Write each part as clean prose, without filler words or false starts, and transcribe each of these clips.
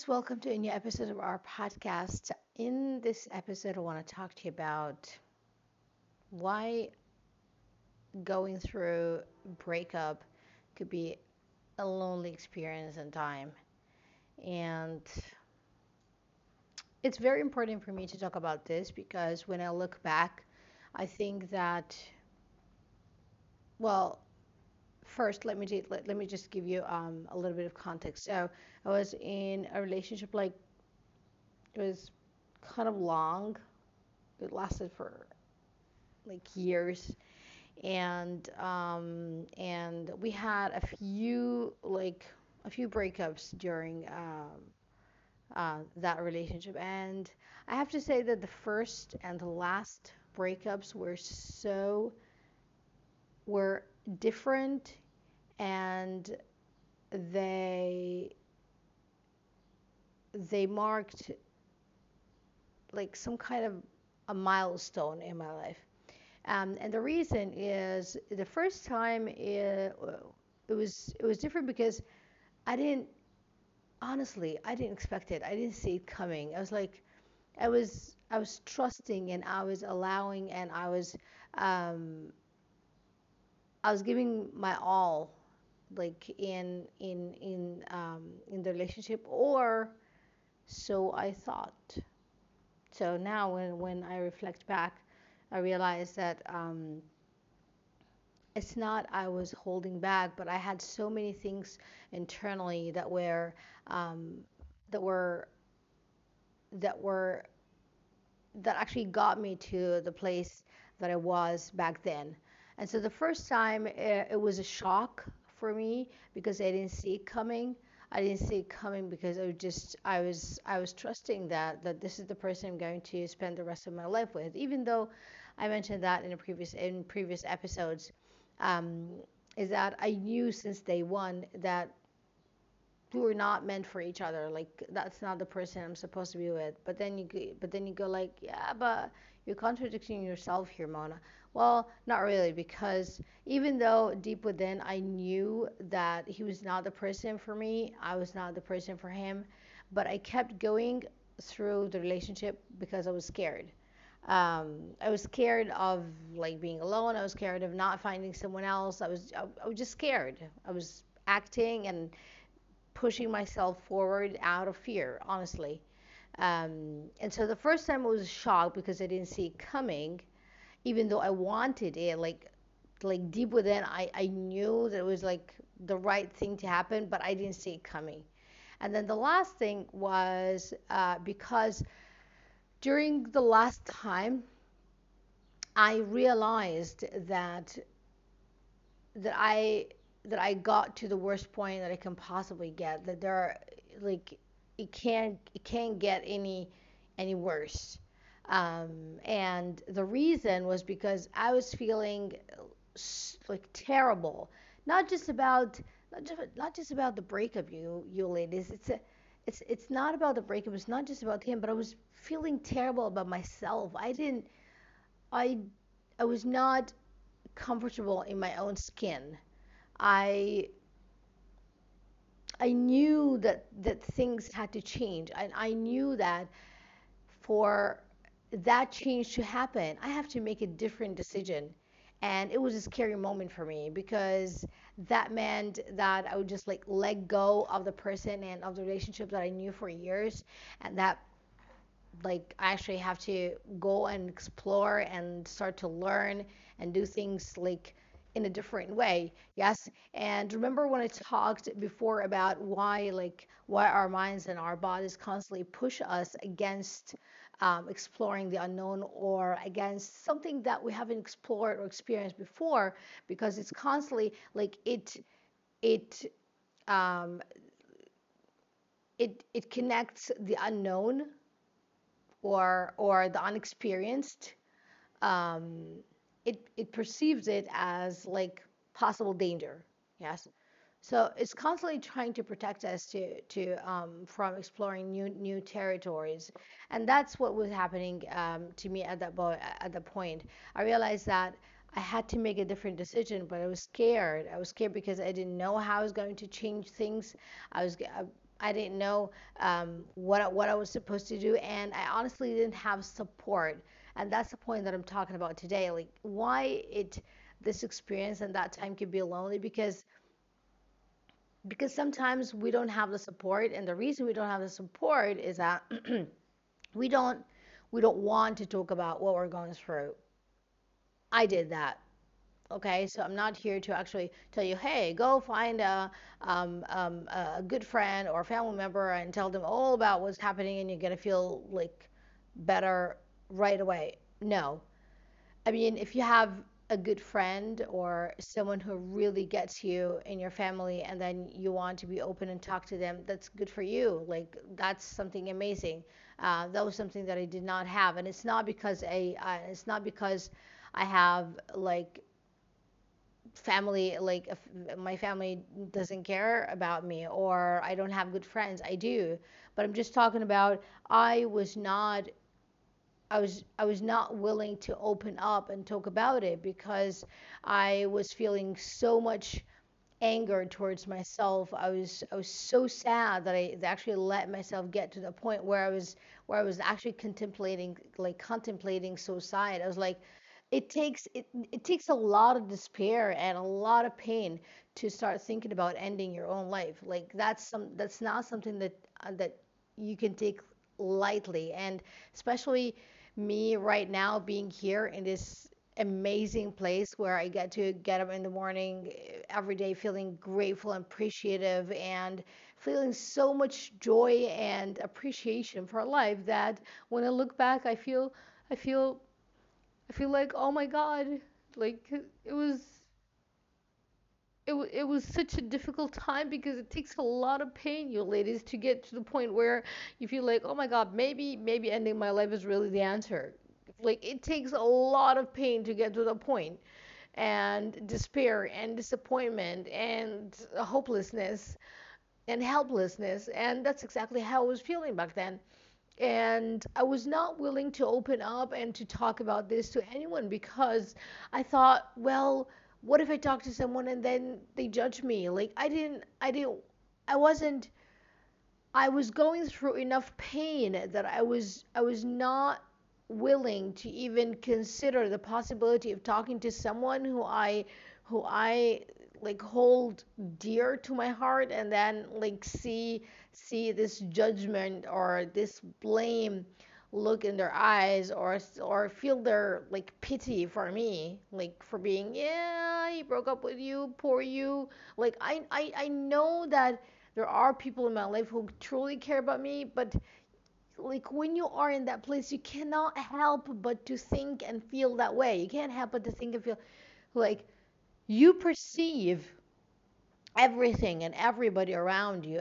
Welcome to a new episode of our podcast. In this episode, I want to talk to you about why going through breakup could be a lonely experience in time. And it's very important for me to talk about this because when I look back, I think that, well, first let me just give you a little bit of context. So I was in a relationship, like, it was kind of long. It lasted for like years, and we had a few breakups during that relationship. And I have to say that the first and the last breakups were different, and they they marked like some kind of a milestone in my life. And the reason is the first time it was different because I didn't honestly, I didn't expect it. I didn't see it coming. I was trusting, and I was allowing, and um I was giving my all, like in the relationship, or so I thought. So now when I reflect back, I realize that it's not I was holding back, but I had so many things internally um, that were that were that actually got me to the place that I was back then. And so the first time it was a shock for me because I didn't see it coming. I didn't see it coming because I was trusting that this is the person I'm going to spend the rest of my life with. Even though I mentioned that in previous episodes, um, is that I knew since day one that we were not meant for each other. Like, that's not the person I'm supposed to be with. But then you go like, yeah, but you're contradicting yourself here, Mona. Well, not really, because even though deep within I knew that he was not the person for me, I was not the person for him, but I kept going through the relationship because I was scared. I was scared of like being alone. I was scared of not finding someone else. I was just scared. I was acting and pushing myself forward out of fear, honestly. And so the first time I was shocked because I didn't see it coming, even though I wanted it, like deep within, I knew that it was like the right thing to happen, but I didn't see it coming. And then the last thing was because during the last time, I realized that that I got to the worst point that I can possibly get. That there are, like, it can't get any worse. And the reason was because I was feeling like terrible, not just about not just about the breakup, you ladies. It's not about the breakup. It's not just about him, but I was feeling terrible about myself. I I was not comfortable in my own skin. I I knew that things had to change. I knew that for that change to happen, I have to make a different decision. And it was a scary moment for me because that meant that I would just like let go of the person and of the relationship that I knew for years, and that like I actually have to go and explore and start to learn and do things like in a different way. Yes. And remember when I talked before about why our minds and our bodies constantly push us against exploring the unknown, or against something that we haven't explored or experienced before, because it's constantly like it um, it connects the unknown, or the unexperienced. um, it perceives it as like possible danger. Yes. So it's constantly trying to protect us to from exploring new territories, and that's what was happening to me at the point. I realized that I had to make a different decision, but I was scared. I was scared because I didn't know how I was going to change things. I was I didn't know what I was supposed to do, and I honestly didn't have support. And that's the point that I'm talking about today. Like why it this experience and that time can be lonely because sometimes we don't have the support, and the reason we don't have the support is that we don't we don't want to talk about what we're going through. I did that. Okay, so I'm not here to actually tell you, hey, go find a good friend or family member and tell them all about what's happening and you're gonna feel like better right away. No, I mean, if you have a good friend or someone who really gets you in your family and then you want to be open and talk to them, that's good for you. Like, that's something amazing. That was something that I did not have. And it's not because I have like family, like if my family doesn't care about me or I don't have good friends. I do. But I'm just talking about I was not willing to open up and talk about it because I was feeling so much anger towards myself. I was so sad that I actually let myself get to the point where I was actually contemplating suicide. I was like, it takes a lot of despair and a lot of pain to start thinking about ending your own life. Like that's not something that you can take lightly, and especially me right now being here in this amazing place where I get to get up in the morning every day feeling grateful and appreciative and feeling so much joy and appreciation for life that when I look back, I feel I feel like, oh my God, like it was such a difficult time because it takes a lot of pain, you ladies, to get to the point where you feel like, oh my God, maybe ending my life is really the answer. Like it takes a lot of pain to get to the point, and despair and disappointment and hopelessness and helplessness, and that's exactly how I was feeling back then. And I was not willing to open up and to talk about this to anyone because I thought, well, what if I talk to someone and then they judge me? Like I wasn't, I was going through enough pain that I was not willing to even consider the possibility of talking to someone who I like hold dear to my heart and then like see this judgment or this blame look in their eyes or feel their like pity for me, like for being, yeah, he broke up with you, poor you. Like I know that there are people in my life who truly care about me, but like when you are in that place, you cannot help but to think and feel that way. You can't help but to think and feel like you perceive everything and everybody around you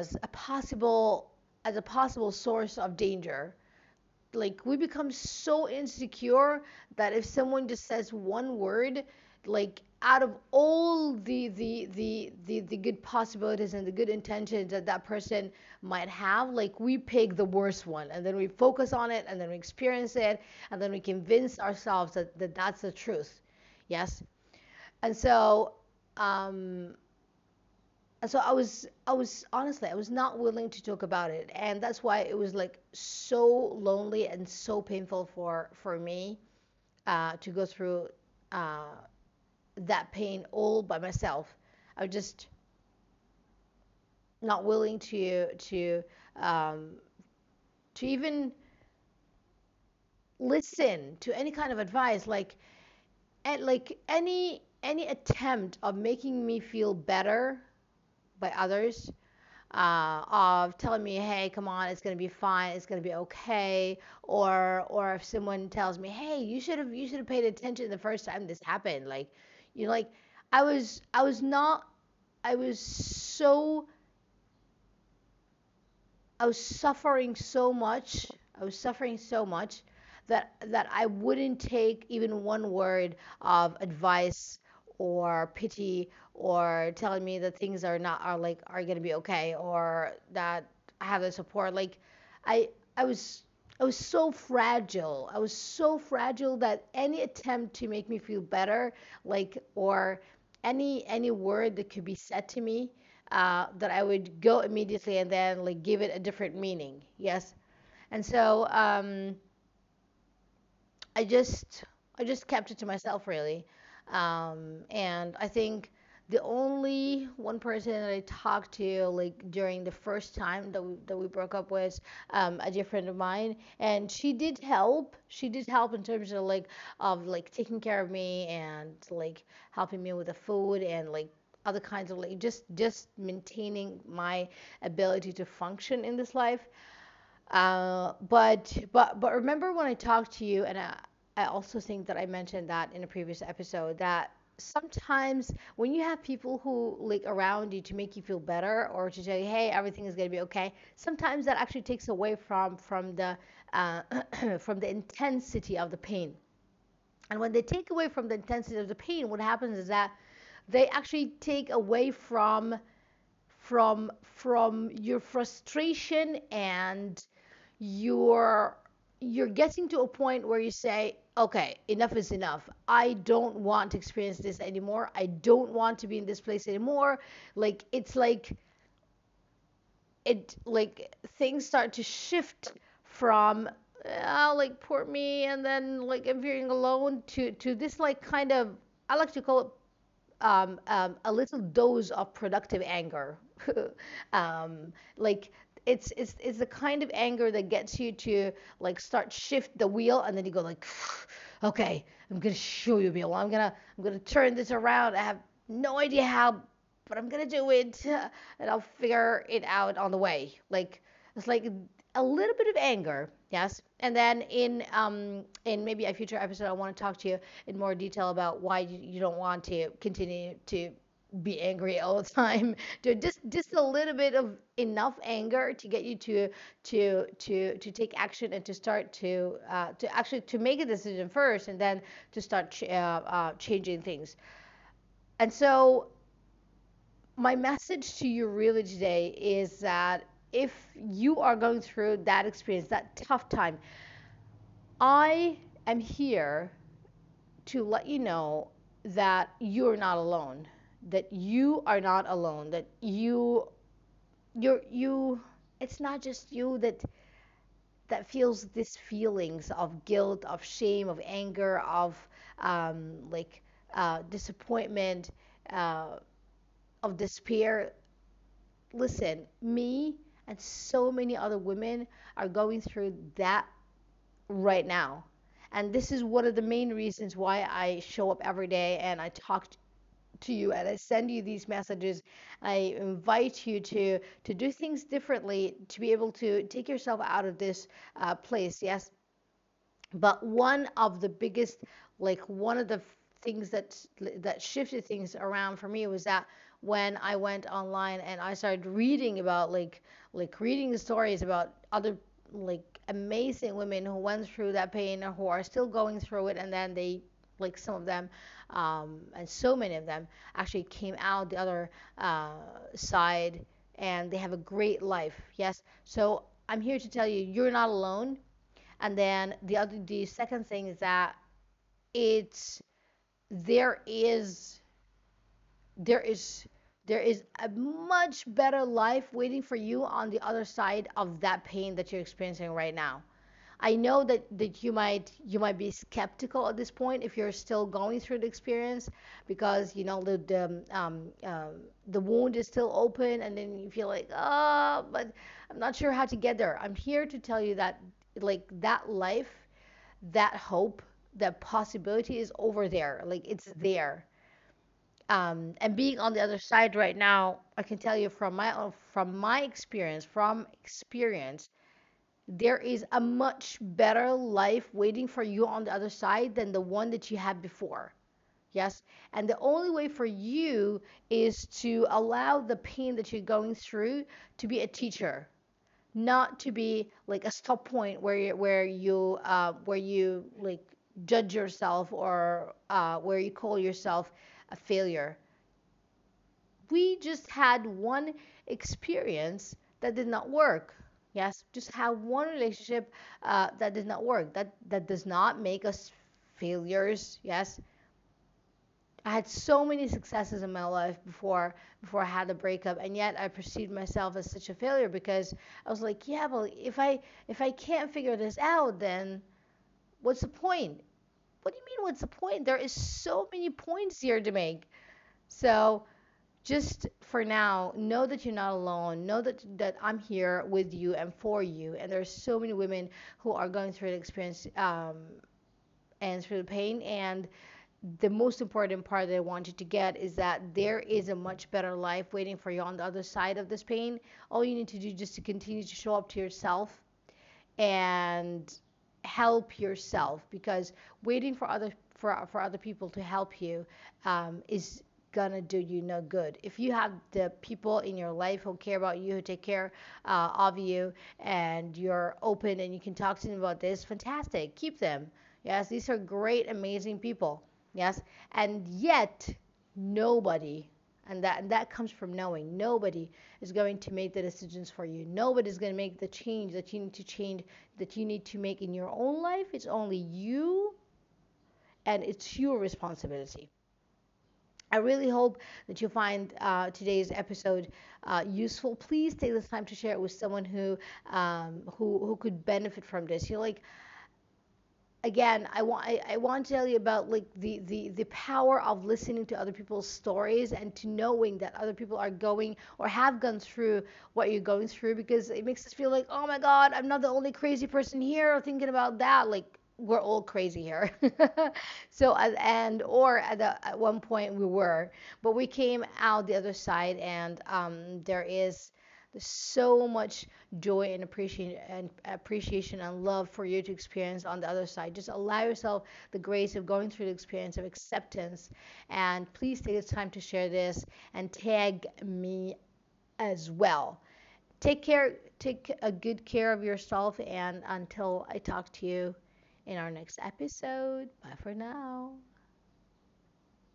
as a possible source of danger. Like we become so insecure that if someone just says one word, like out of all the good possibilities and the good intentions that that person might have, like we pick the worst one and then we focus on it and then we experience it and then we convince ourselves that that's the truth. Yes. And so um I was honestly I was not willing to talk about it, and that's why it was like so lonely and so painful for me to go through uh, that pain all by myself. I was just not willing um, to even listen to any kind of advice, like and like any attempt of making me feel better by others, of telling me, hey, come on, it's gonna be fine, it's gonna be okay, or if someone tells me, hey, you should have paid attention the first time this happened, like you know, like I was not I was so I was suffering so much. I was suffering so much that I wouldn't take even one word of advice or pity or telling me that things are not are gonna be okay or that I have the support. Like I I was I was so fragile. I was so fragile that any attempt to make me feel better, like or any word that could be said to me that I would go immediately and then like give it a different meaning. Yes. And so I just I just kept it to myself really. And I think the only one person that I talked to like during the first time that we broke up was a dear friend of mine, and she did help. She did help in terms of like taking care of me and like helping me with the food and like other kinds of like just maintaining my ability to function in this life. But remember when I talked to you, and I also think that I mentioned that in a previous episode that sometimes when you have people who like around you to make you feel better or to tell you, hey, everything is gonna be okay, sometimes that actually takes away from the uh, from the intensity of the pain. And when they take away from the intensity of the pain, what happens is that they actually take away from your frustration, and you're you're getting to a point where you say, okay, enough is enough. I don't want to experience this anymore. I don't want to be in this place anymore. Like it's like it like things start to shift from like poor me, and then like I'm feeling alone to this like kind of, I like to call it a little dose of productive anger. Like it's the kind of anger that gets you to like start shift the wheel, and then you go like, okay, I'm gonna show you, Bill. I'm gonna turn this around. I have no idea how, but I'm gonna do it, and I'll figure it out on the way. Like it's like a little bit of anger, yes. And then in maybe a future episode, I want to talk to you in more detail about why you don't want to continue to be angry all the time. To just a little bit of enough anger to get you to take action and to start to actually to make a decision first, and then to start changing things. And so my message to you really today is that if you are going through that experience, that tough time, I am here to let you know that you're not alone, that you are not alone, that you it's not just you that feels these feelings of guilt, of shame, of anger, of like disappointment, uh, of despair. Listen, me and so many other women are going through that right now. And this is one of the main reasons why I show up every day and I talk to you and I send you these messages. I invite you to do things differently, to be able to take yourself out of this place. Yes, but one of the biggest, like one of the things that shifted things around for me was that when I went online and I started reading about like reading the stories about other like amazing women who went through that pain or who are still going through it, and then they like some of them and so many of them actually came out the other side, and they have a great life. Yes, so I'm here to tell you you're not alone. And then the second thing is that it's there is there is there is a much better life waiting for you on the other side of that pain that you're experiencing right now. I know that you might be skeptical at this point if you're still going through the experience, because you know the wound is still open, and then you feel like, oh, but I'm not sure how to get there. I'm here to tell you that like that life, that hope, that possibility is over there. Like it's there. And being on the other side right now, I can tell you from experience, there is a much better life waiting for you on the other side than the one that you had before. Yes. And the only way for you is to allow the pain that you're going through to be a teacher, not to be like a stop point where you like judge yourself, or where you call yourself a failure. We just had one experience that did not work. Yes, just had one relationship that did not work. That does not make us failures. Yes, I had so many successes in my life before I had the breakup, and yet I perceived myself as such a failure because I was like, yeah, but if I can't figure this out, then what's the point? What do you mean, what's the point? There is so many points here to make. So just for now, know that you're not alone. Know that I'm here with you and for you. And there's so many women who are going through the experience and through the pain. And the most important part that I want you to get is that there is a much better life waiting for you on the other side of this pain. All you need to do just to continue to show up to yourself and help yourself, because waiting for other people to help you is gonna do you no good. If you have the people in your life who care about you, who take care of you, and you're open and you can talk to them about this, fantastic. Keep them. Yes, these are great, amazing people. Yes, and yet nobody, and that comes from knowing nobody is going to make the decisions for you. Nobody's going to make the change, that you need to make in your own life. It's only you, and it's your responsibility. I really hope that you find today's episode useful. Please take the time to share it with someone who could benefit from this. Like, again, I want to tell you about like the power of listening to other people's stories and to knowing that other people are going or have gone through what you're going through, because it makes us feel like, oh my God, I'm not the only crazy person here thinking about that. Like, we're all crazy here. So at one point we were, but we came out the other side, and there's so much joy and appreciation and love for you to experience on the other side. Just allow yourself the grace of going through the experience of acceptance, and please take the time to share this and tag me as well. Take a good care of yourself, and until I talk to you in our next episode, bye for now.